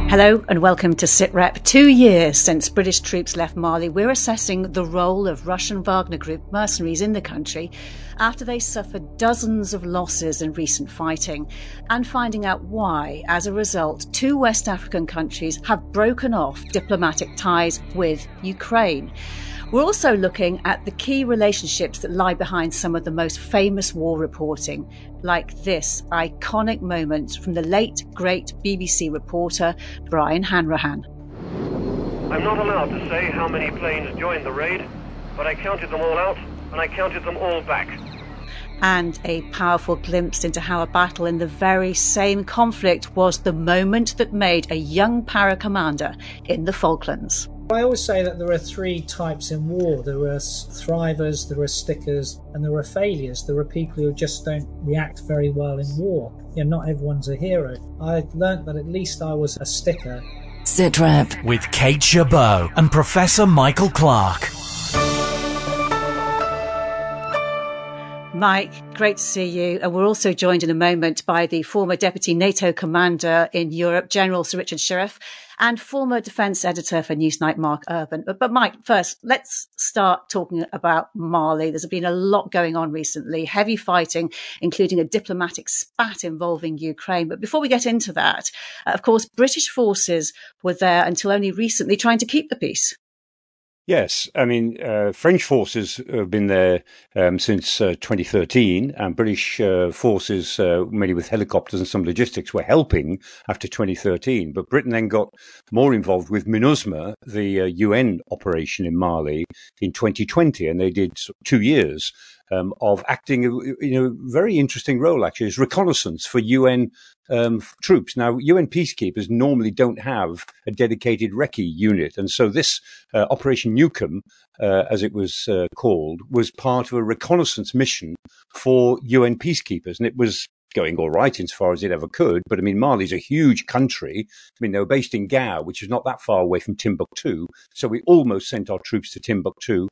Hello and welcome to SITREP. 2 years since British troops left Mali, we're assessing the role of Russian Wagner Group mercenaries in the country after they suffered dozens of losses in recent fighting, and finding out why, as a result, 2 West African countries have broken off diplomatic ties with Ukraine. We're also looking at the key relationships that lie behind some of the most famous war reporting, like this iconic moment from the late, great BBC reporter Brian Hanrahan. I'm not allowed to say how many planes joined the raid, but I counted them all out, and I counted them all back. And a powerful glimpse into how a battle in the very same conflict was the moment that made a young para-commander in the Falklands. I always say that there are 3 types in war. There are thrivers, there are stickers, and there are failures. There are people who just don't react very well in war. Not everyone's a hero. I learnt that at least I was a sticker. SITREP with Kate Chabot and Professor Michael Clark. Mike, great to see you. And we're also joined in a moment by the former Deputy NATO Commander in Europe, General Sir Richard Shirreff, and former Defence Editor for Newsnight, Mark Urban. But Mike, first, let's start talking about Mali. There's been a lot going on recently, heavy fighting, including a diplomatic spat involving Ukraine. But before we get into that, of course, British forces were there until only recently trying to keep the peace. Yes, I mean, French forces have been there since 2013, and British forces, mainly with helicopters and some logistics, were helping after 2013. But Britain then got more involved with MINUSMA, the UN operation in Mali, in 2020, and they did 2 years of acting in a very interesting role, actually, as reconnaissance for UN troops. Now, UN peacekeepers normally don't have a dedicated recce unit. And so this Operation Newcomb, as it was called, was part of a reconnaissance mission for UN peacekeepers. And it was going all right insofar as it ever could. But I mean, Mali's a huge country. I mean, they were based in Gao, which is not that far away from Timbuktu. So we almost sent our troops to Timbuktu.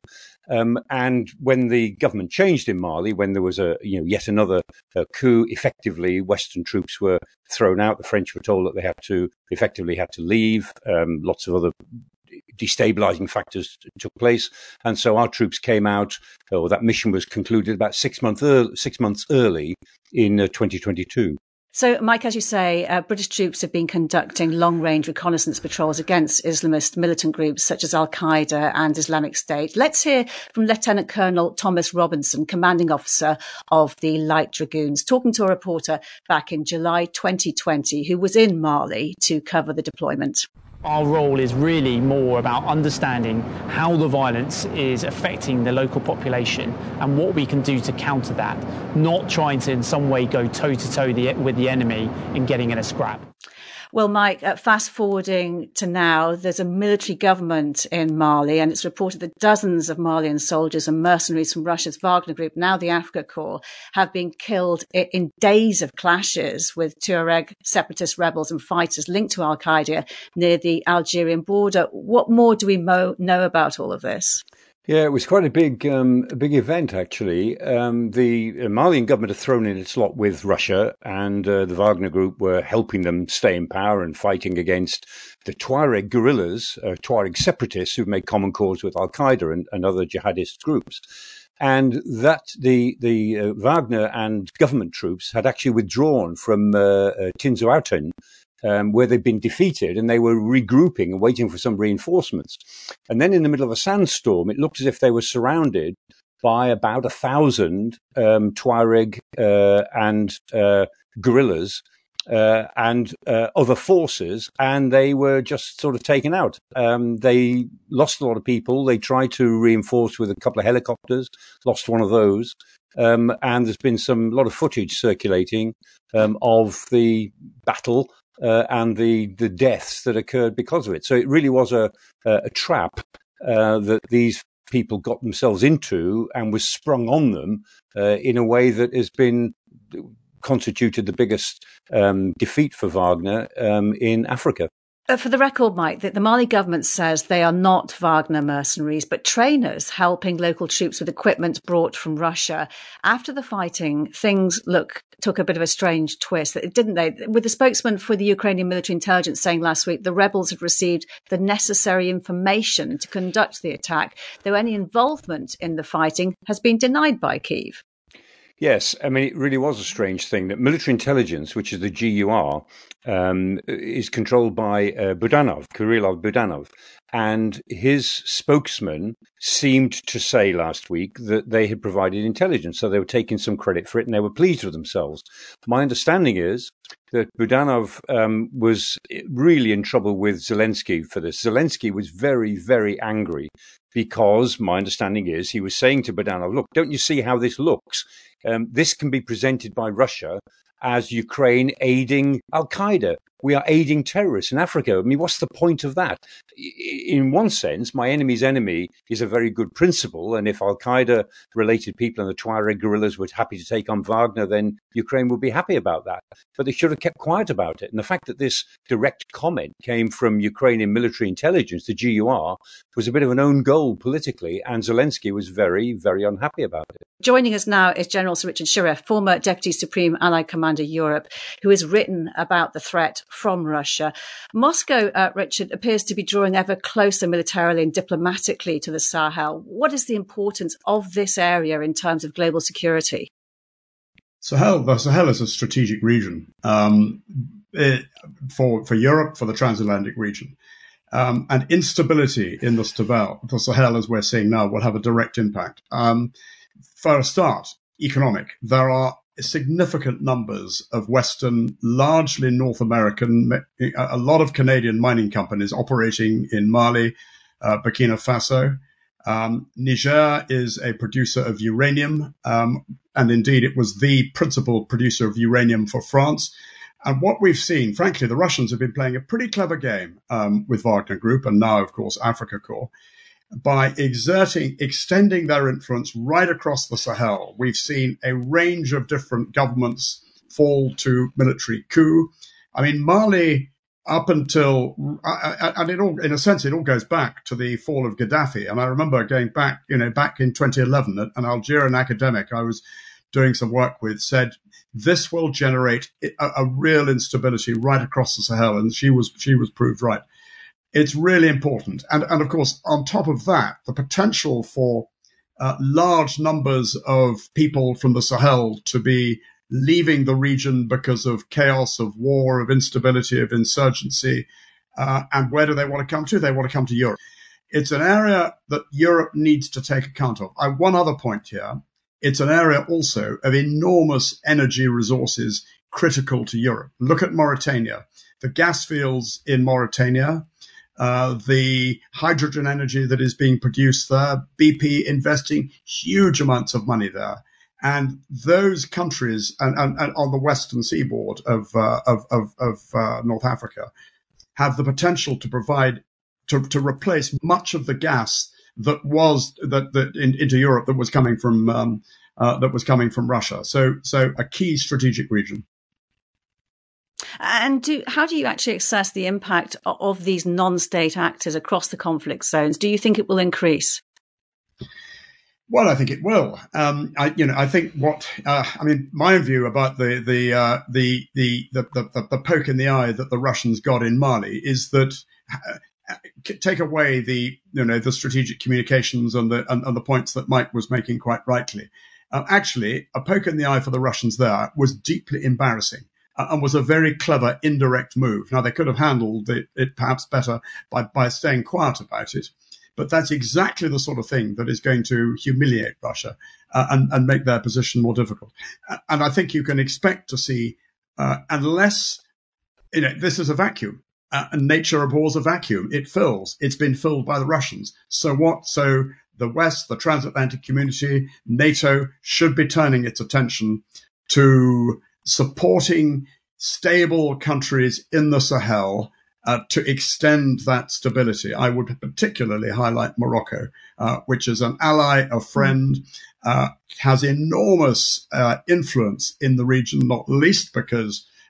And when the government changed in Mali, when there was yet another coup, effectively Western troops were thrown out. The French were told that they had to leave. Lots of other destabilizing factors took place, and so our troops came out, or that mission was concluded about 6 months early in 2022. So, Mike, as you say, British troops have been conducting long-range reconnaissance patrols against Islamist militant groups such as Al-Qaeda and Islamic State. Let's hear from Lieutenant Colonel Thomas Robinson, commanding officer of the Light Dragoons, talking to a reporter back in July 2020 who was in Mali to cover the deployment. Our role is really more about understanding how the violence is affecting the local population and what we can do to counter that, not trying to in some way go toe-to-toe with the enemy and getting in a scrap. Well, Mike, fast forwarding to now, there's a military government in Mali, and it's reported that dozens of Malian soldiers and mercenaries from Russia's Wagner Group, now the Africa Corps, have been killed in days of clashes with Tuareg separatist rebels and fighters linked to Al-Qaeda near the Algerian border. What more do we know about all of this? Yeah, it was quite a big event, actually. The Malian government had thrown in its lot with Russia, and the Wagner Group were helping them stay in power and fighting against the Tuareg guerrillas, Tuareg separatists who made common cause with Al-Qaeda and other jihadist groups. And that the Wagner and government troops had actually withdrawn from Tinzoaten, where they'd been defeated, and they were regrouping and waiting for some reinforcements. And then in the middle of a sandstorm, it looked as if they were surrounded by about 1,000 Tuareg and guerrillas and other forces, and they were just sort of taken out. They lost a lot of people. They tried to reinforce with a couple of helicopters, lost one of those. And there's been a lot of footage circulating of the battle and the deaths that occurred because of it. So it really was a trap that these people got themselves into and was sprung on them in a way that has been constituted the biggest defeat for Wagner in Africa. For the record, Mike, the Mali government says they are not Wagner mercenaries, but trainers helping local troops with equipment brought from Russia. After the fighting, things took a bit of a strange twist, didn't they? With the spokesman for the Ukrainian military intelligence saying last week the rebels had received the necessary information to conduct the attack, though any involvement in the fighting has been denied by Kyiv. Yes, I mean, it really was a strange thing that military intelligence, which is the GUR, is controlled by Kirillov Budanov. And his spokesman seemed to say last week that they had provided intelligence, so they were taking some credit for it and they were pleased with themselves. My understanding is that Budanov was really in trouble with Zelensky for this. Zelensky was very, very angry because my understanding is he was saying to Budanov, look, don't you see how this looks? This can be presented by Russia as Ukraine aiding al-Qaeda. We are aiding terrorists in Africa. I mean, what's the point of that? In one sense, my enemy's enemy is a very good principle. And if al-Qaeda-related people and the Tuareg guerrillas were happy to take on Wagner, then Ukraine would be happy about that. But they should have kept quiet about it. And the fact that this direct comment came from Ukrainian military intelligence, the GUR, was a bit of an own goal politically. And Zelensky was very, very unhappy about it. Joining us now is General Sir Richard Shirreff, former Deputy Supreme Allied Commander Europe, who has written about the threat from Russia. Moscow, Richard, appears to be drawing ever closer militarily and diplomatically to the Sahel. What is the importance of this area in terms of global security? The Sahel is a strategic region for Europe, for the transatlantic region. And instability in the Sahel, as we're seeing now, will have a direct impact. For a start, economic. There are significant numbers of Western, largely North American, a lot of Canadian mining companies operating in Mali, Burkina Faso. Niger is a producer of uranium, and indeed it was the principal producer of uranium for France. And what we've seen, frankly, the Russians have been playing a pretty clever game with Wagner Group and now, of course, Africa Corps, by extending their influence right across the Sahel. We've seen a range of different governments fall to military coup. I mean, Mali, up until, and it all, in a sense, it all goes back to the fall of Gaddafi. And I remember going back in 2011, an Algerian academic I was doing some work with said, this will generate a real instability right across the Sahel. And she was proved right. It's really important. And of course, on top of that, the potential for large numbers of people from the Sahel to be leaving the region because of chaos, of war, of instability, of insurgency. And where do they want to come to? They want to come to Europe. It's an area that Europe needs to take account of. One other point here. It's an area also of enormous energy resources critical to Europe. Look at Mauritania. The gas fields in Mauritania, the hydrogen energy that is being produced there, BP investing huge amounts of money there. And those countries and on the western seaboard of North Africa have the potential to provide, to replace much of the gas that was into Europe that was coming from Russia. So a key strategic region. And how do you actually assess the impact of these non-state actors across the conflict zones? Do you think it will increase? Well, I think it will. I think my view about the poke in the eye that the Russians got in Mali is that take away the strategic communications and the points that Mike was making quite rightly. Actually, a poke in the eye for the Russians there was deeply embarrassing. And was a very clever indirect move. Now, they could have handled it perhaps better by staying quiet about it. But that's exactly the sort of thing that is going to humiliate Russia and make their position more difficult. And I think you can expect to see, unless, this is a vacuum. And nature abhors a vacuum. It fills. It's been filled by the Russians. So what? So the West, the transatlantic community, NATO should be turning its attention to supporting stable countries in the Sahel to extend that stability. I would particularly highlight Morocco, which is an ally, a friend, has enormous influence in the region, not least because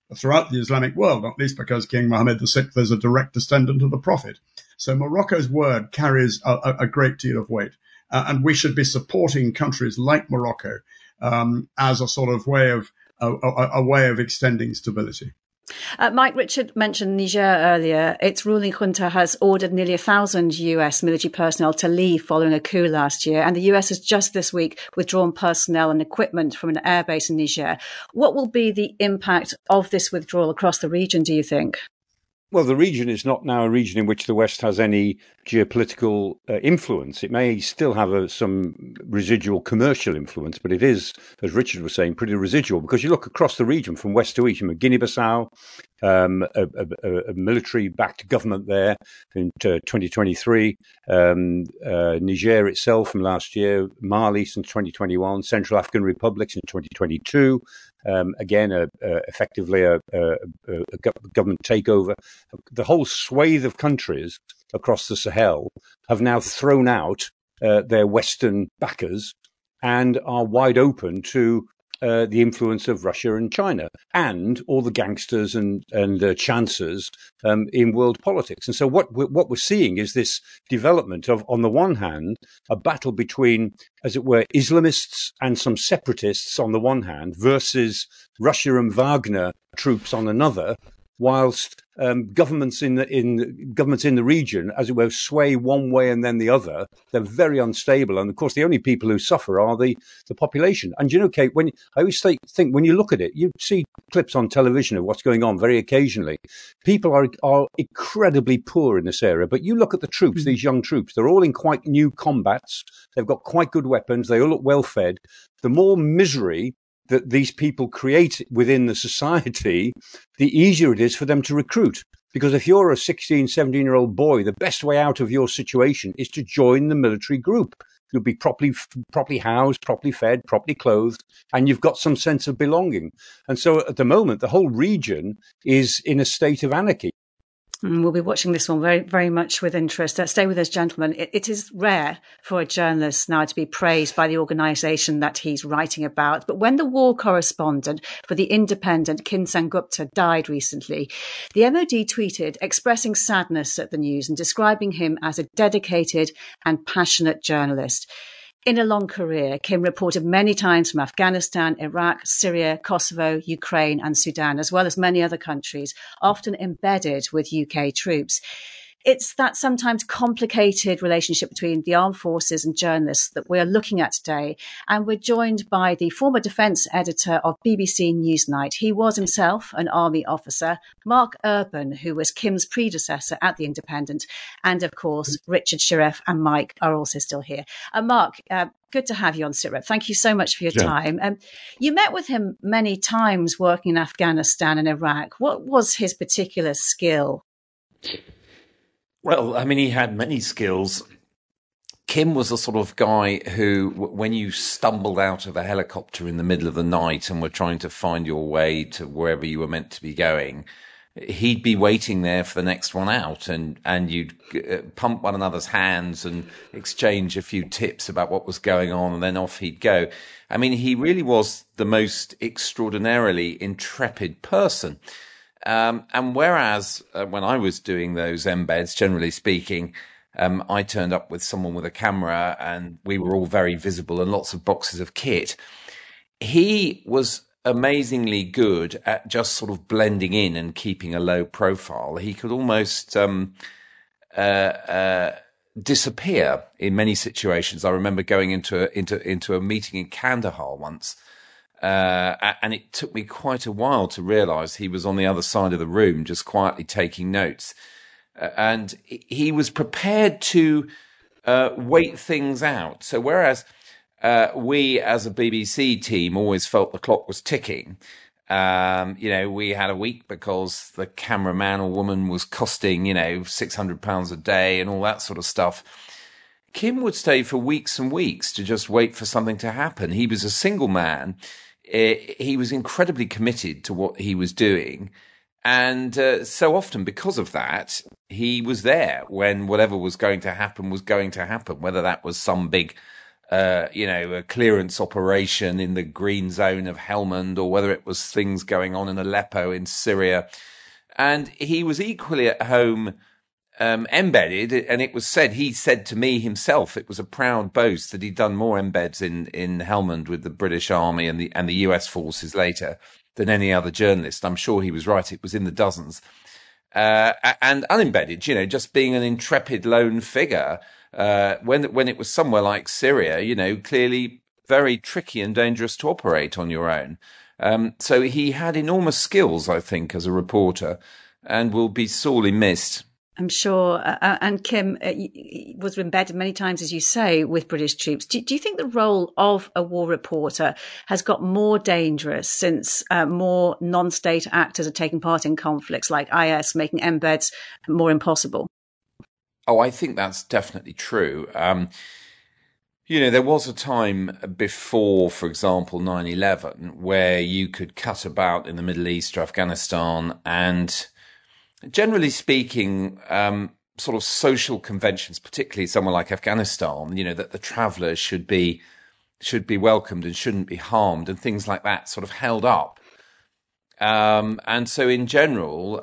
throughout the Islamic world, not least because King Mohammed VI is a direct descendant of the Prophet. So Morocco's word carries a great deal of weight. And we should be supporting countries like Morocco as a sort of way of extending stability. Mike, Richard mentioned Niger earlier. Its ruling junta has ordered nearly 1,000 US military personnel to leave following a coup last year. And the US has just this week withdrawn personnel and equipment from an airbase in Niger. What will be the impact of this withdrawal across the region, do you think? Well, the region is not now a region in which the West has any geopolitical influence. It may still have some residual commercial influence, but it is, as Richard was saying, pretty residual, because you look across the region from west to east, Guinea-Bissau, a military-backed government there in 2023, Niger itself from last year, Mali since 2021, Central African Republic in 2022, again, effectively a government takeover. The whole swathe of countries across the Sahel have now thrown out their Western backers and are wide open to the influence of Russia and China and all the gangsters and chancers in world politics. And so what we're seeing is this development of, on the one hand, a battle between, as it were, Islamists and some separatists on the one hand versus Russia and Wagner troops on another, whilst governments in the region, as it were, sway one way and then the other. They're very unstable, and of course, the only people who suffer are the population. And you know, Kate, I always think when you look at it, you see clips on television of what's going on very occasionally. People are incredibly poor in this area, but you look at the troops, these young troops, they're all in quite new combats. They've got quite good weapons. They all look well fed. The more misery that these people create within the society, the easier it is for them to recruit. Because if you're a 16, 17-year-old boy, the best way out of your situation is to join the military group. You'll be properly housed, properly fed, properly clothed, and you've got some sense of belonging. And so at the moment, the whole region is in a state of anarchy. We'll be watching this one very, very much with interest. Stay with us, gentlemen. It is rare for a journalist now to be praised by the organisation that he's writing about. But when the war correspondent for The Independent, Kim Sengupta, died recently, the MOD tweeted expressing sadness at the news and describing him as a dedicated and passionate journalist. In a long career, Kim reported many times from Afghanistan, Iraq, Syria, Kosovo, Ukraine and Sudan, as well as many other countries, often embedded with UK troops. It's that sometimes complicated relationship between the armed forces and journalists that we're looking at today. And we're joined by the former defence editor of BBC Newsnight. He was himself an army officer, Mark Urban, who was Kim's predecessor at The Independent. And of course, Richard Shirreff and Mike are also still here. Mark, good to have you on SitRep. Thank you so much for your time. You met with him many times working in Afghanistan and Iraq. What was his particular skill? Well, I mean, he had many skills. Kim was the sort of guy who, when you stumbled out of a helicopter in the middle of the night and were trying to find your way to wherever you were meant to be going, he'd be waiting there for the next one out, and you'd pump one another's hands and exchange a few tips about what was going on, and then off he'd go. I mean, he really was the most extraordinarily intrepid person. And whereas when I was doing those embeds, generally speaking, I turned up with someone with a camera and we were all very visible and lots of boxes of kit, he was amazingly good at just sort of blending in and keeping a low profile. He could almost disappear in many situations. I remember going into a meeting in Kandahar once. And it took me quite a while to realise he was on the other side of the room, just quietly taking notes. And he was prepared to wait things out. So whereas we as a BBC team always felt the clock was ticking, we had a week because the cameraman or woman was costing, £600 a day and all that sort of stuff. Kim would stay for weeks and weeks to just wait for something to happen. He was a single man. He was incredibly committed to what he was doing. And so often, because of that, he was there when whatever was going to happen, whether that was some big a clearance operation in the green zone of Helmand, or whether it was things going on in Aleppo in Syria. And he was equally at home embedded, and he said to me himself, it was a proud boast that he'd done more embeds in Helmand with the British Army and the US forces later than any other journalist. I'm sure he was right. It was in the dozens. And unembedded, just being an intrepid lone figure, when it was somewhere like Syria, clearly very tricky and dangerous to operate on your own. So he had enormous skills, I think, as a reporter, and will be sorely missed. I'm sure. And Kim was embedded many times, as you say, with British troops. Do you think the role of a war reporter has got more dangerous since more non-state actors are taking part in conflicts like IS, making embeds more impossible? Oh, I think that's definitely true. There was a time before, for example, 9/11, where you could cut about in the Middle East or Afghanistan, and generally speaking, sort of social conventions, particularly somewhere like Afghanistan, that the travellers should be welcomed and shouldn't be harmed, and things like that sort of held up. And so in general,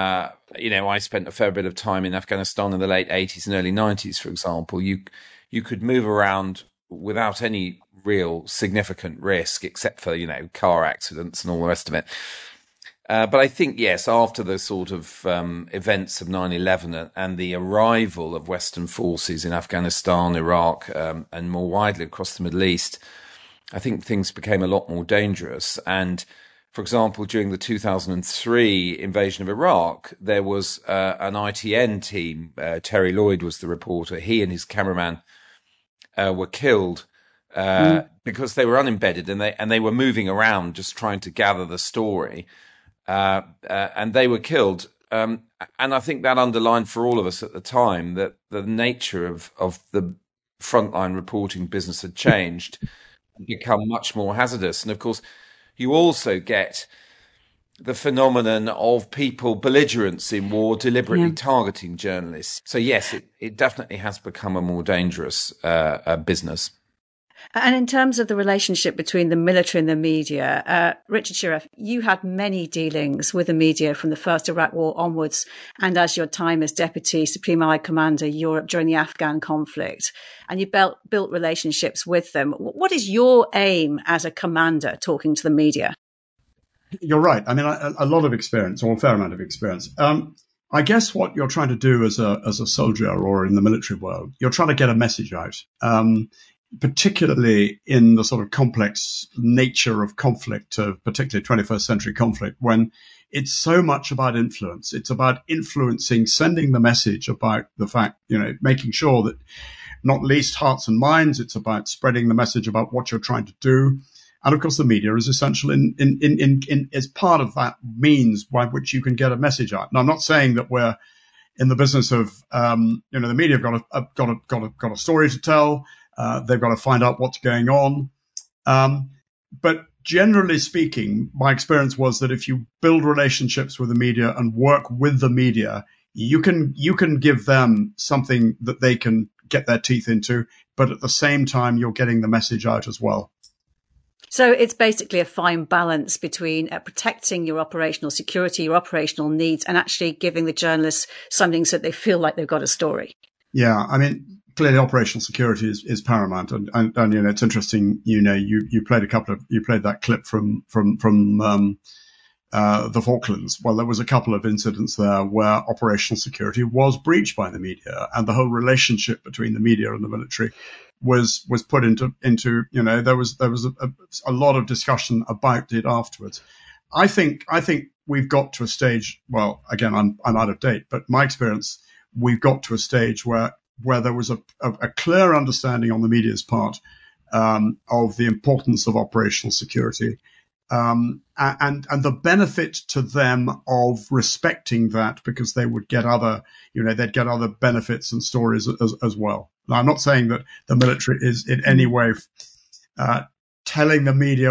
I spent a fair bit of time in Afghanistan in the late 80s and early 90s, for example. You could move around without any real significant risk, except for, car accidents and all the rest of it. But I think, yes, after the sort of events of 9/11 and the arrival of Western forces in Afghanistan, Iraq, and more widely across the Middle East, I think things became a lot more dangerous. And, for example, during the 2003 invasion of Iraq, there was an ITN team. Terry Lloyd was the reporter. He and his cameraman were killed because they were unembedded and they were moving around just trying to gather the story. And they were killed. And I think that underlined for all of us at the time that the nature of the frontline reporting business had changed, become much more hazardous. And of course, you also get the phenomenon of people, belligerents in war, deliberately targeting journalists. So yes, it definitely has become a more dangerous business. And in terms of the relationship between the military and the media, Richard Shirreff, you had many dealings with the media from the first Iraq war onwards, and as your time as Deputy Supreme Allied Commander Europe during the Afghan conflict, and you built relationships with them. What is your aim as a commander talking to the media? You're right. I mean, a lot of experience, or a fair amount of experience. I guess what you're trying to do as a soldier or in the military world, you're trying to get a message out. Particularly in the sort of complex nature of conflict, particularly 21st century conflict, when it's so much about influence. It's about influencing, sending the message about the fact, making sure that not least hearts and minds, it's about spreading the message about what you're trying to do. And of course, the media is essential in as part of that means by which you can get a message out. Now, I'm not saying that we're in the business of, the media have got a story to tell. They've got to find out what's going on. But generally speaking, my experience was that if you build relationships with the media and work with the media, you can give them something that they can get their teeth into, but at the same time, you're getting the message out as well. So it's basically a fine balance between protecting your operational security, your operational needs, and actually giving the journalists something so that they feel like they've got a story. Yeah, I mean, clearly operational security is paramount, and it's interesting. You played that clip from the Falklands. Well, there was a couple of incidents there where operational security was breached by the media, and the whole relationship between the media and the military was put into there was a lot of discussion about it afterwards. I think we've got to a stage. Well, again, I'm out of date, but my experience, we've got to a stage where there was a clear understanding on the media's part of the importance of operational security, and the benefit to them of respecting that, because they would get they'd get other benefits and stories as well. Now, I'm not saying that the military is in any way telling the media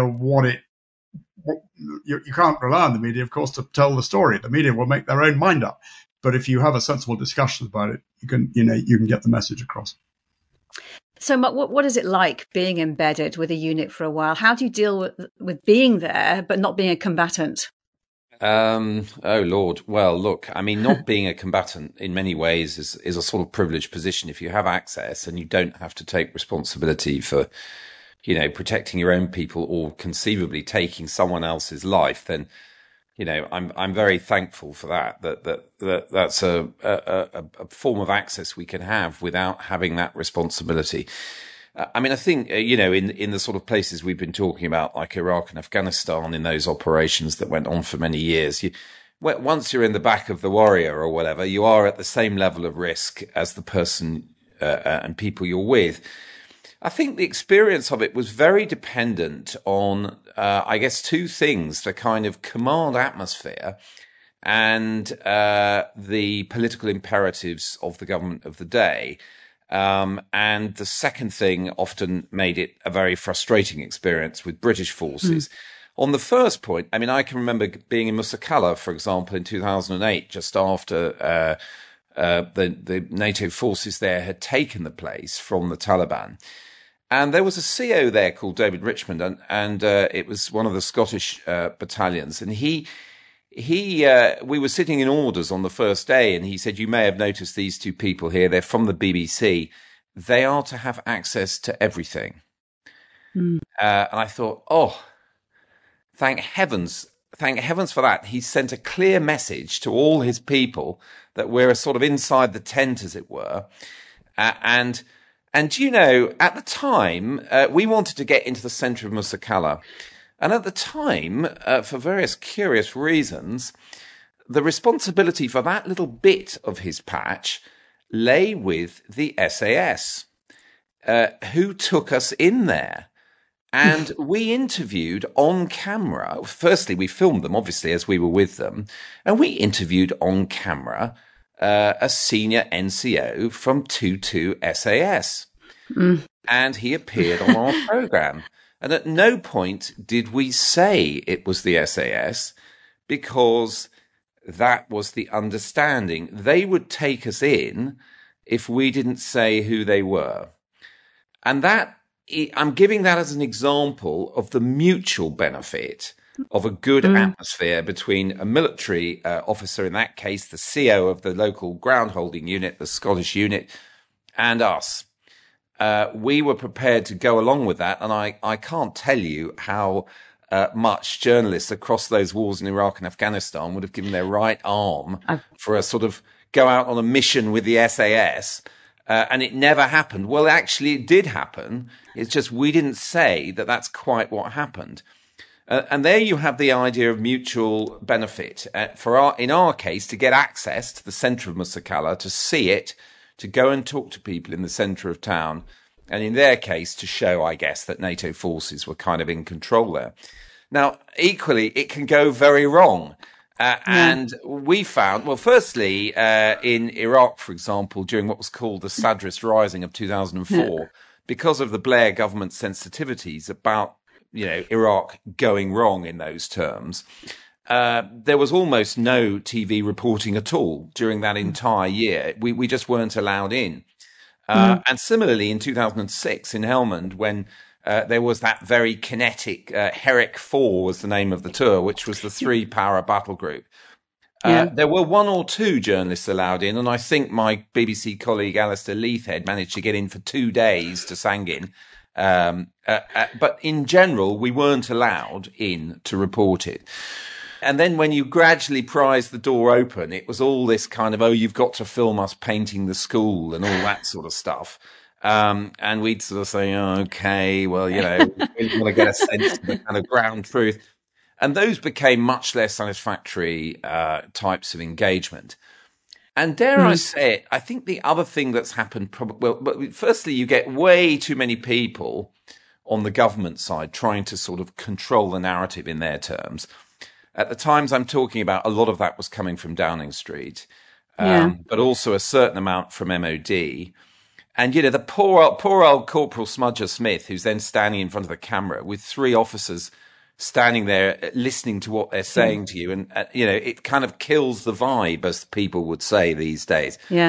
you can't rely on the media, of course, to tell the story. The media will make their own mind up. But if you have a sensible discussion about it, you can get the message across. So, what is it like being embedded with a unit for a while? How do you deal with being there but not being a combatant? Oh Lord. Well, look, I mean, not being a combatant in many ways is a sort of privileged position. If you have access and you don't have to take responsibility for, protecting your own people or conceivably taking someone else's life, then, I'm very thankful for that's a form of access we can have without having that responsibility. I mean, I think, in the sort of places we've been talking about, like Iraq and Afghanistan, in those operations that went on for many years, once you're in the back of the Warrior or whatever, you are at the same level of risk as the person and people you're with. I think the experience of it was very dependent on, I guess, two things: the kind of command atmosphere and the political imperatives of the government of the day. And the second thing often made it a very frustrating experience with British forces. On the first point, I mean, I can remember being in Musa Qala, for example, in 2008, just after the NATO forces there had taken the place from the Taliban. And there was a CO there called David Richmond, and it was one of the Scottish battalions. And we were sitting in orders on the first day, and he said, "You may have noticed these two people here. They're from the BBC. They are to have access to everything." And I thought, oh, thank heavens for that. He sent a clear message to all his people that we're sort of inside the tent, as it were. And at the time, we wanted to get into the centre of Musa Qala. And at the time, for various curious reasons, the responsibility for that little bit of his patch lay with the SAS, who took us in there. And we interviewed on camera. Firstly, we filmed them, obviously, as we were with them. And we interviewed on camera a senior NCO from 22 SAS. And he appeared on our programme. And at no point did we say it was the SAS, because that was the understanding. They would take us in if we didn't say who they were. And that, I'm giving that as an example of the mutual benefit of a good atmosphere between a military officer, in that case, the CO of the local ground holding unit, the Scottish unit, and us. We were prepared to go along with that. And I can't tell you how much journalists across those wars in Iraq and Afghanistan would have given their right arm for a sort of go out on a mission with the SAS. And it never happened. Well, actually, it did happen. It's just we didn't say that that's quite what happened. And there you have the idea of mutual benefit. In our case, to get access to the centre of Musa Qala, to see it, to go and talk to people in the centre of town, and in their case, to show, I guess, that NATO forces were kind of in control there. Now, equally, it can go very wrong. And we found, well, firstly, in Iraq, for example, during what was called the Sadrist Rising of 2004, because of the Blair government sensitivities about, Iraq going wrong in those terms, there was almost no TV reporting at all during that entire year. We just weren't allowed in. And similarly, in 2006 in Helmand, when there was that very kinetic Herrick 4 was the name of the tour, which was the 3-para battle group. There were one or two journalists allowed in, and I think my BBC colleague Alistair Leithhead managed to get in for 2 days to Sangin. But in general, we weren't allowed in to report it. And then when you gradually prise the door open, it was all this kind of, you've got to film us painting the school and all that sort of stuff. And we'd sort of say, okay, well, we want to get a sense of the kind of ground truth. And those became much less satisfactory types of engagement. And dare I say it, I think the other thing that's happened, firstly, you get way too many people on the government side trying to sort of control the narrative in their terms. At the times I'm talking about, a lot of that was coming from Downing Street, but also a certain amount from MOD. And, the poor old Corporal Smudger Smith, who's then standing in front of the camera with 3 officers standing there listening to what they're saying to you. And, it kind of kills the vibe, as people would say these days. Yeah.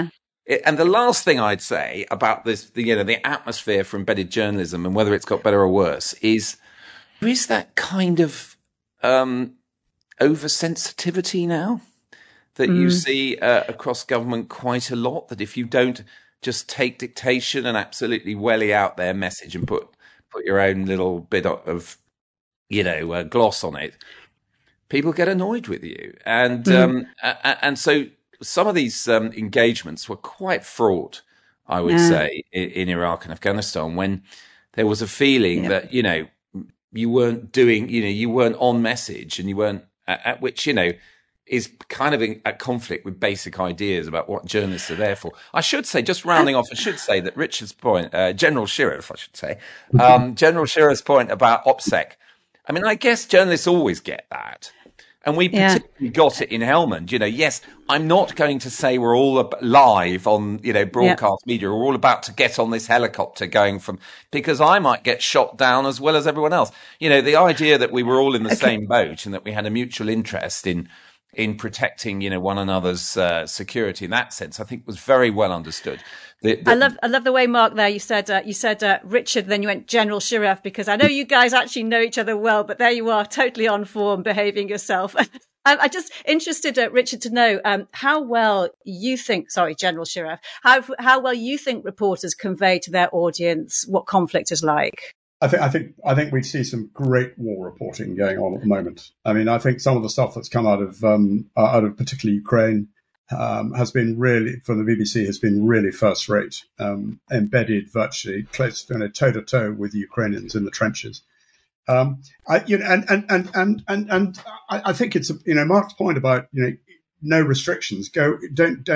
And the last thing I'd say about this, the atmosphere for embedded journalism and whether it's got better or worse is there is that kind of oversensitivity now that you see across government quite a lot, that if you don't just take dictation and absolutely welly out their message and put your own little bit of, gloss on it, people get annoyed with you. And so some of these engagements were quite fraught, I would say, in Iraq and Afghanistan, when there was a feeling that, you weren't doing, you weren't on message, and you weren't, at which, is kind of at conflict with basic ideas about what journalists are there for. I should say, just rounding off, that Richard's point, General Shirreff, I should say, General Shirreff's point about OPSEC. I mean, I guess journalists always get that. And we particularly got it in Helmand. Yes, I'm not going to say we're all live on, broadcast media. We're all about to get on this helicopter because I might get shot down as well as everyone else. The idea that we were all in the same boat and that we had a mutual interest in protecting, one another's security in that sense, I think was very well understood. I love the way, Mark, there you said Richard, then you went General Shirreff, because I know you guys actually know each other well, but there you are, totally on form, behaving yourself. I'm just interested, Richard, to know how well you think, General Shirreff, how well you think reporters convey to their audience what conflict is like. I think we see some great war reporting going on at the moment. I mean, I think some of the stuff that's come out of particularly Ukraine has been really, from the BBC, has been really first rate, embedded virtually close, toe to toe with the Ukrainians in the trenches. I think it's Mark's point about no restrictions. Don't let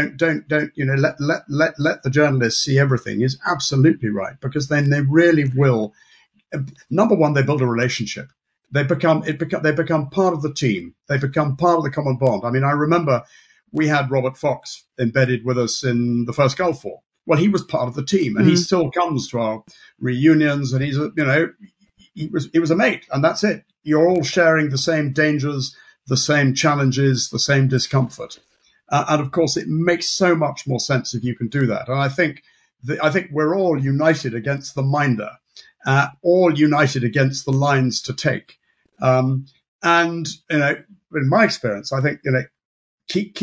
the journalists see everything is absolutely right, because then they really will. Number one, they build a relationship. They become part of the team. They become part of the common bond. I mean, I remember we had Robert Fox embedded with us in the first Gulf War. Well, he was part of the team, and he still comes to our reunions, and he was a mate, and that's it. You're all sharing the same dangers, the same challenges, the same discomfort, and of course, it makes so much more sense if you can do that. And I think we're all united against the minder. All united against the lines to take, and in my experience, I think keep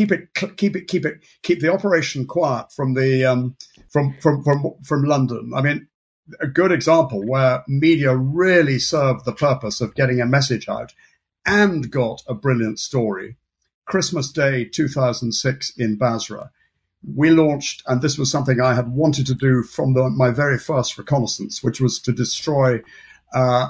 the operation quiet from the from London. I mean, a good example where media really served the purpose of getting a message out and got a brilliant story. Christmas Day 2006 in Basra. We launched, and this was something I had wanted to do from my very first reconnaissance, which was to destroy a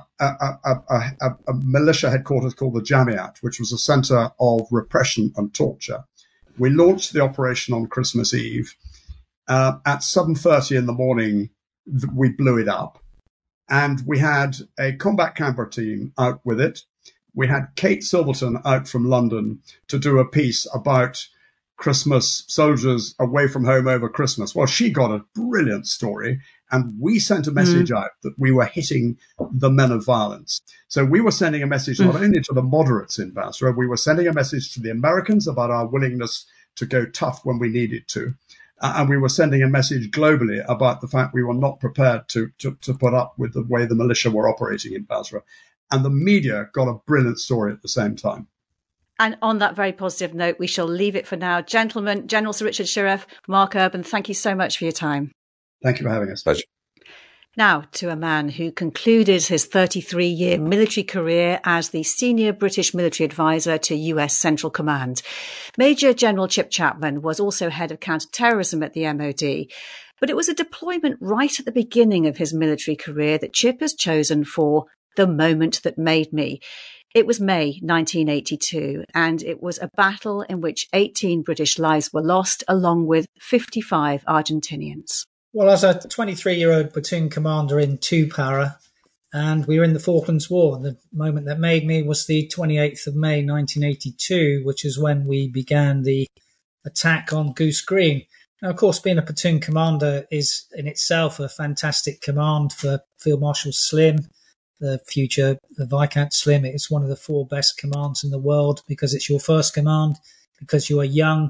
militia headquarters called the Jamiat, which was a center of repression and torture. We launched the operation on Christmas Eve. At 7:30 in the morning, we blew it up. And we had a combat camper team out with it. We had Kate Silverton out from London to do a piece about Christmas, soldiers away from home over Christmas. Well, she got a brilliant story, and we sent a message out that we were hitting the men of violence. So we were sending a message not only to the moderates in Basra, we were sending a message to the Americans about our willingness to go tough when we needed to. And we were sending a message globally about the fact we were not prepared to put up with the way the militia were operating in Basra. And the media got a brilliant story at the same time. And on that very positive note, we shall leave it for now. Gentlemen, General Sir Richard Shirreff, Mark Urban, thank you so much for your time. Thank you for having us. Pleasure. Now to a man who concluded his 33-year military career as the senior British military advisor to US Central Command. Major General Chip Chapman was also head of counter-terrorism at the MOD. But it was a deployment right at the beginning of his military career that Chip has chosen for the moment that made me. It was May 1982, and it was a battle in which 18 British lives were lost, along with 55 Argentinians. Well, as a 23-year-old platoon commander in 2 Para, and we were in the Falklands War, the moment that made me was the 28th of May 1982, which is when we began the attack on Goose Green. Now, of course, being a platoon commander is in itself a fantastic command for Field Marshal Slim, the future Viscount Slim. It's one of the 4 best commands in the world because it's your first command, because you are young,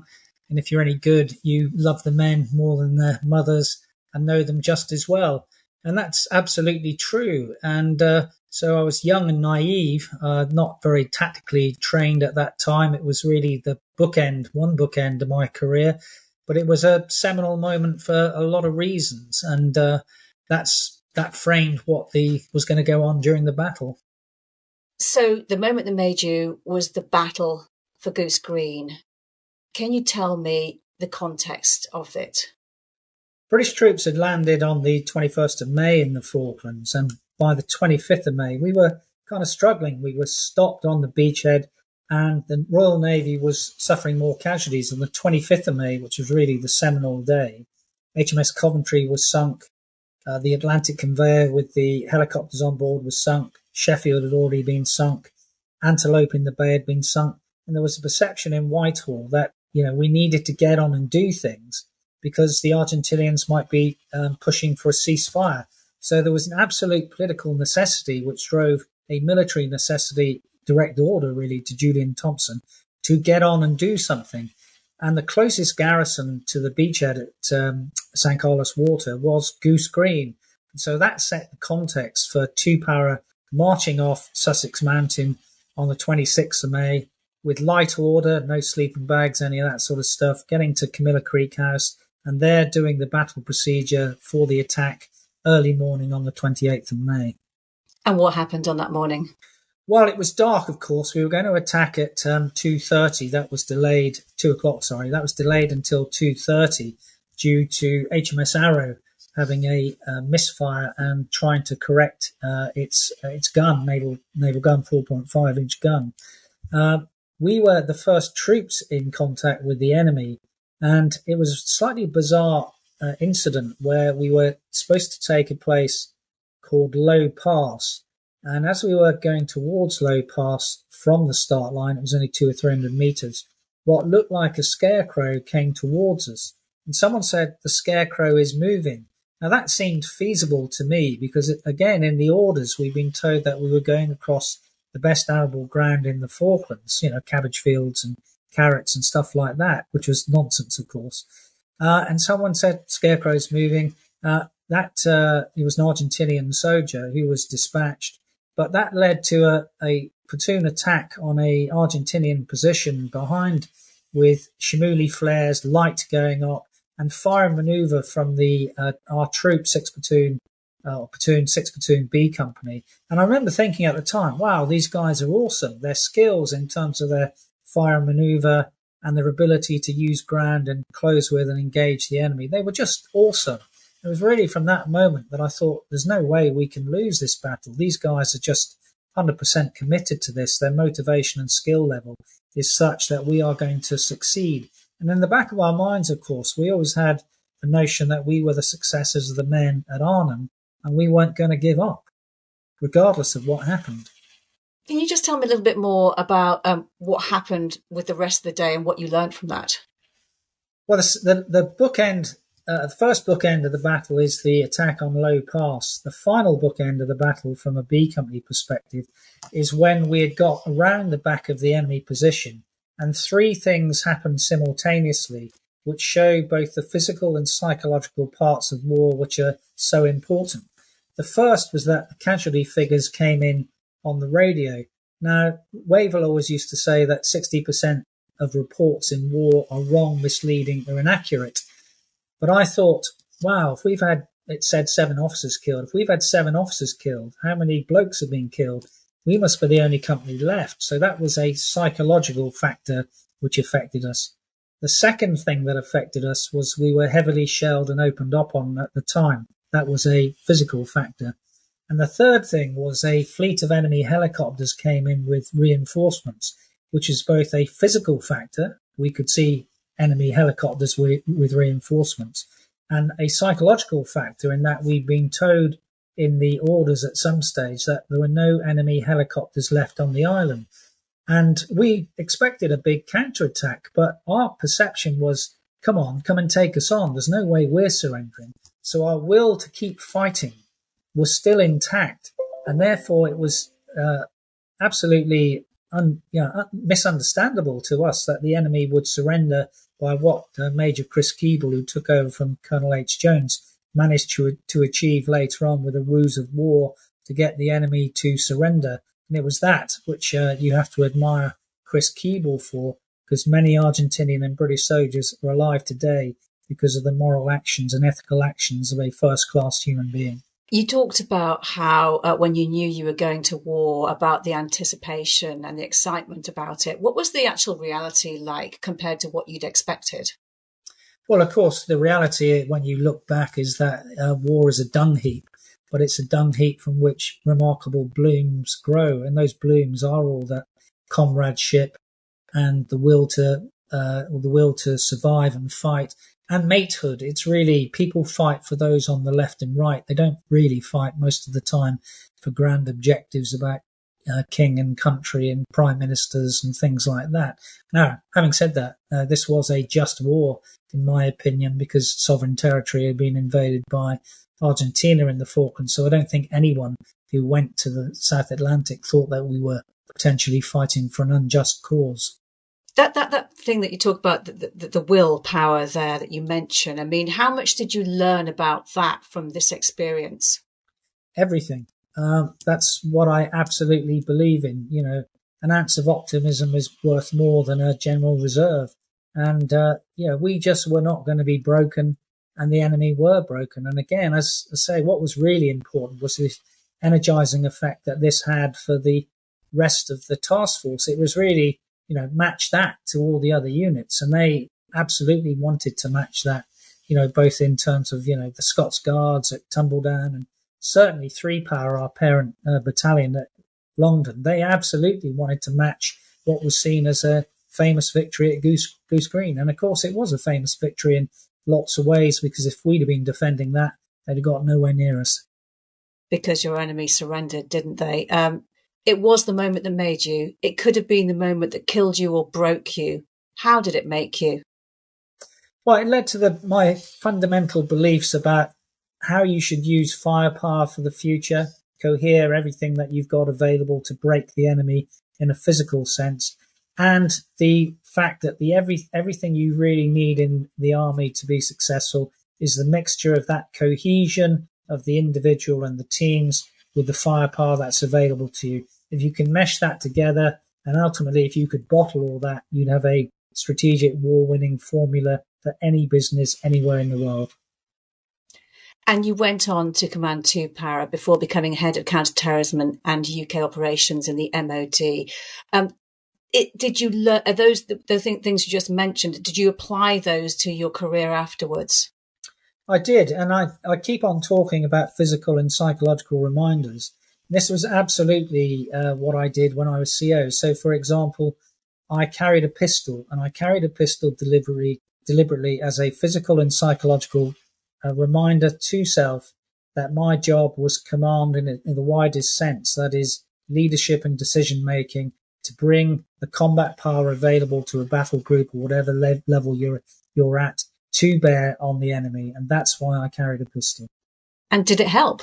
And if you're any good, you love the men more than their mothers and know them just as well. And that's absolutely true. And so I was young and naive, not very tactically trained at that time. It was really one bookend of my career. But it was a seminal moment for a lot of reasons. And that framed what was going to go on during the battle. So the moment that made you was the battle for Goose Green. Can you tell me the context of it? British troops had landed on the 21st of May in the Falklands, and by the 25th of May, we were kind of struggling. We were stopped on the beachhead, and the Royal Navy was suffering more casualties on the 25th of May, which was really the seminal day. HMS Coventry was sunk. The Atlantic conveyor with the helicopters on board was sunk. Sheffield had already been sunk. Antelope in the Bay had been sunk. And there was a perception in Whitehall that, we needed to get on and do things because the Argentinians might be pushing for a ceasefire. So there was an absolute political necessity which drove a military necessity, direct order really, to Julian Thompson to get on and do something. And the closest garrison to the beachhead at St. Carlos Water was Goose Green. And so that set the context for Two-Para marching off Sussex Mountain on the 26th of May with light order, no sleeping bags, any of that sort of stuff, getting to Camilla Creek House, and there doing the battle procedure for the attack early morning on the 28th of May. And what happened on that morning? Well, it was dark, of course. We were going to attack at 2:30. That was delayed, 2 o'clock, sorry. That was delayed until 2:30 due to HMS Arrow having a misfire and trying to correct its gun, naval gun, 4.5-inch gun. We were the first troops in contact with the enemy, and it was a slightly bizarre incident where we were supposed to take a place called Low Pass. And as we were going towards Low Pass from the start line, it was only 200 or 300 meters, what looked like a scarecrow came towards us. And someone said, the scarecrow is moving. Now that seemed feasible to me because, again, in the orders, we've been told that we were going across the best arable ground in the Falklands, cabbage fields and carrots and stuff like that, which was nonsense, of course. And someone said, scarecrow's moving. He was an Argentinian soldier who was dispatched. But that led to a platoon attack on a Argentinian position behind with Shimuli flares, light going up, and fire and manoeuvre from our troop 6 platoon, platoon 6 platoon B company. And I remember thinking at the time, wow, these guys are awesome. Their skills in terms of their fire and manoeuvre and their ability to use ground and close with and engage the enemy, they were just awesome. It was really from that moment that I thought there's no way we can lose this battle. These guys are just 100% committed to this. Their motivation and skill level is such that we are going to succeed. And in the back of our minds, of course, we always had the notion that we were the successors of the men at Arnhem and we weren't going to give up, regardless of what happened. Can you just tell me a little bit more about what happened with the rest of the day and what you learned from that? Well, the bookend... the first bookend of the battle is the attack on Low Pass. The final bookend of the battle from a B company perspective is when we had got around the back of the enemy position and 3 things happened simultaneously which show both the physical and psychological parts of war which are so important. The first was that the casualty figures came in on the radio. Now, Wavell always used to say that 60% of reports in war are wrong, misleading or inaccurate. But I thought, wow, if we've had, it said 7 officers killed. If we've had 7 officers killed, how many blokes have been killed? We must be the only company left. So that was a psychological factor which affected us. The second thing that affected us was we were heavily shelled and opened up on at the time. That was a physical factor. And the third thing was a fleet of enemy helicopters came in with reinforcements, which is both a physical factor. We could see enemy helicopters with reinforcements, and a psychological factor in that we've been told in the orders at some stage that there were no enemy helicopters left on the island. And we expected a big counterattack, but our perception was, come on, come and take us on. There's no way we're surrendering. So our will to keep fighting was still intact, and therefore it was absolutely misunderstandable to us that the enemy would surrender by what Major Chris Keeble, who took over from Colonel H. Jones, managed to achieve later on with a ruse of war to get the enemy to surrender. And it was that which you have to admire Chris Keeble for, because many Argentinian and British soldiers are alive today because of the moral actions and ethical actions of a first-class human being. You talked about how when you knew you were going to war, about the anticipation and the excitement about it. What was the actual reality like compared to what you'd expected? Well, of course, the reality when you look back is that war is a dung heap, but it's a dung heap from which remarkable blooms grow. And those blooms are all that comradeship and the will to survive and fight. And matehood, it's really, people fight for those on the left and right. They don't really fight most of the time for grand objectives about king and country and prime ministers and things like that. Now, having said that, this was a just war, in my opinion, because sovereign territory had been invaded by Argentina in the Falklands. So I don't think anyone who went to the South Atlantic thought that we were potentially fighting for an unjust cause. That thing that you talk about, the willpower there that you mentioned, I mean, how much did you learn about that from this experience? Everything. That's what I absolutely believe in. You know, an ounce of optimism is worth more than a general reserve. And, we just were not going to be broken, and the enemy were broken. And again, as I say, what was really important was the energizing effect that this had for the rest of the task force. It was really, match that to all the other units. And they absolutely wanted to match that, both in terms of, the Scots Guards at Tumbledown and certainly 3 Power, our parent battalion at Longdon. They absolutely wanted to match what was seen as a famous victory at Goose Green. And of course, it was a famous victory in lots of ways, because if we'd have been defending that, they'd have got nowhere near us. Because your enemy surrendered, didn't they? It was the moment that made you. It could have been the moment that killed you or broke you. How did it make you? Well, it led to my fundamental beliefs about how you should use firepower for the future, cohere everything that you've got available to break the enemy in a physical sense, and the fact that everything you really need in the army to be successful is the mixture of that cohesion of the individual and the teams with the firepower that's available to you. If you can mesh that together, and ultimately if you could bottle all that, you'd have a strategic war-winning formula for any business anywhere in the world. And you went on to command 2 Para before becoming head of counter-terrorism and UK operations in the MOD. Did you learn those things you just mentioned? Did you apply those to your career afterwards? I did, and I keep on talking about physical and psychological reminders. This was absolutely what I did when I was CO. So, for example, I carried a pistol, and I carried a pistol deliberately as a physical and psychological reminder to self that my job was command in the widest sense, that is, leadership and decision making, to bring the combat power available to a battle group or whatever level you're at to bear on the enemy. And that's why I carried a pistol. And did it help?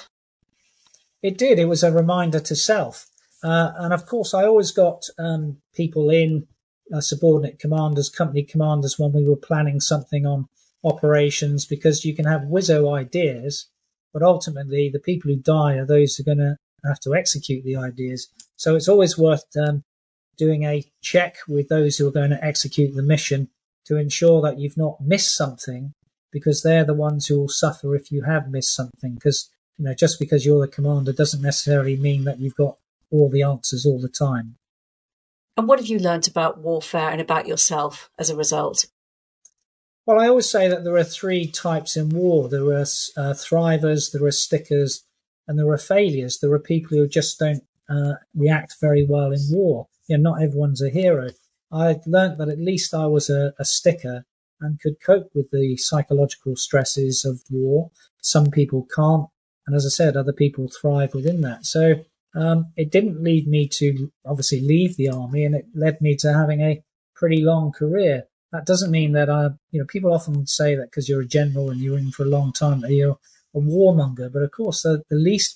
It did. It was a reminder to self. And of course, I always got people in, subordinate commanders, company commanders, when we were planning something on operations, because you can have whizzo ideas, but ultimately the people who die are those who are going to have to execute the ideas. So it's always worth doing a check with those who are going to execute the mission to ensure that you've not missed something, because they're the ones who will suffer if you have missed something. Because, just because you're the commander doesn't necessarily mean that you've got all the answers all the time. And what have you learnt about warfare and about yourself as a result? Well, I always say that there are 3 types in war. There are thrivers, there are stickers, and there are failures. There are people who just don't react very well in war. Not everyone's a hero. I learnt that at least I was a sticker and could cope with the psychological stresses of war. Some people can't. And as I said, other people thrive within that. So it didn't lead me to obviously leave the army, and it led me to having a pretty long career. That doesn't mean that people often say that because you're a general and you're in for a long time that you're a warmonger. But of course, the least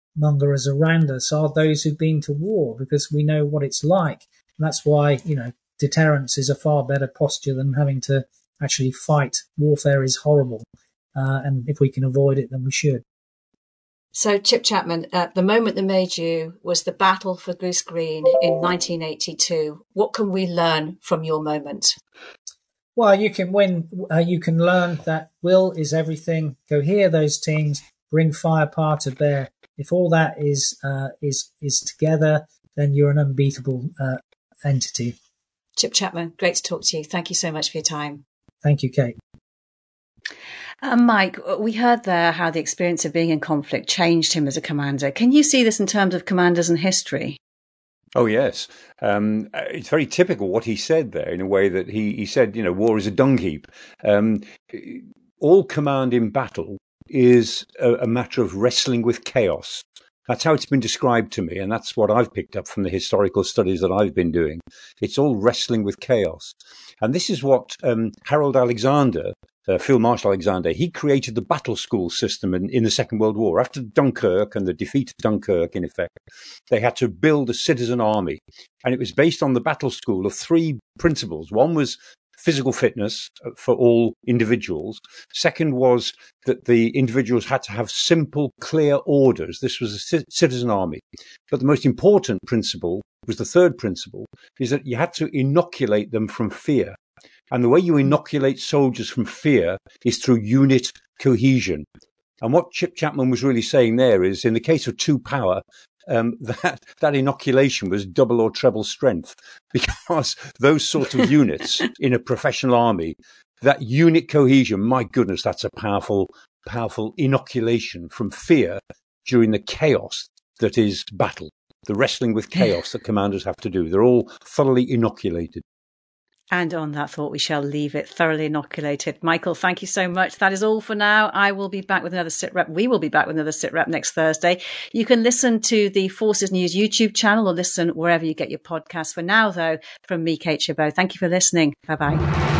warmongers around us are those who've been to war, because we know what it's like. And that's why, deterrence is a far better posture than having to actually fight. Warfare is horrible, and if we can avoid it, then we should. So, Chip Chapman, the moment that made you was the battle for Goose Green in 1982. What can we learn from your moment? Well, you can win. You can learn that will is everything. Cohere those teams, bring firepower to bear. If all that is together, then you're an unbeatable entity. Chip Chapman, great to talk to you. Thank you so much for your time. Thank you, Kate. Mike, we heard there how the experience of being in conflict changed him as a commander. Can you see this in terms of commanders in history? Oh, yes. It's very typical what he said there, in a way that he said, war is a dung heap. All command in battle is a matter of wrestling with chaos. That's how it's been described to me, and that's what I've picked up from the historical studies that I've been doing. It's all wrestling with chaos. And this is what Harold Alexander, Field Marshal Alexander, he created the battle school system in the Second World War. After Dunkirk and the defeat of Dunkirk, in effect, they had to build a citizen army. And it was based on the battle school of three principles. One was physical fitness for all individuals. Second was that the individuals had to have simple, clear orders. This was a citizen army. But the most important principle was the third principle, is that you had to inoculate them from fear. And the way you inoculate soldiers from fear is through unit cohesion. And what Chip Chapman was really saying there is, in the case of two power, that inoculation was double or treble strength, because those sorts of units in a professional army, that unit cohesion, my goodness, that's a powerful inoculation from fear during the chaos that is battle, the wrestling with chaos that commanders have to do. They're all thoroughly inoculated. And on that thought, we shall leave it, thoroughly inoculated. Michael, thank you so much. That is all for now. I will be back with another SITREP. We will be back with another SITREP next Thursday. You can listen to the Forces News YouTube channel or listen wherever you get your podcasts. For now, though, from me, Kate Chabot, thank you for listening. Bye-bye.